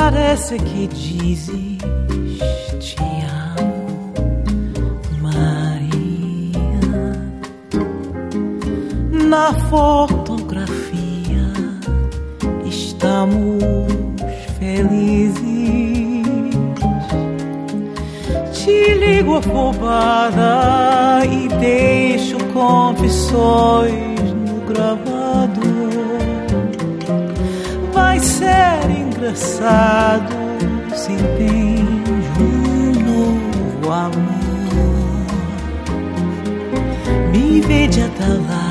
Parece que dizes te amo, Maria. Na fotografia estamos felizes. Te ligo afobada e deixo confissões no gravador. Vai ser engraçado se tens um novo amor. Me veja até lá